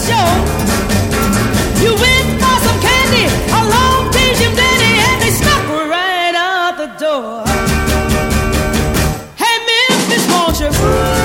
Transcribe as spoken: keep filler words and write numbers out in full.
show. You went for some candy, along came your daddy, and they snuck right out the door. Hey, Memphis, won't you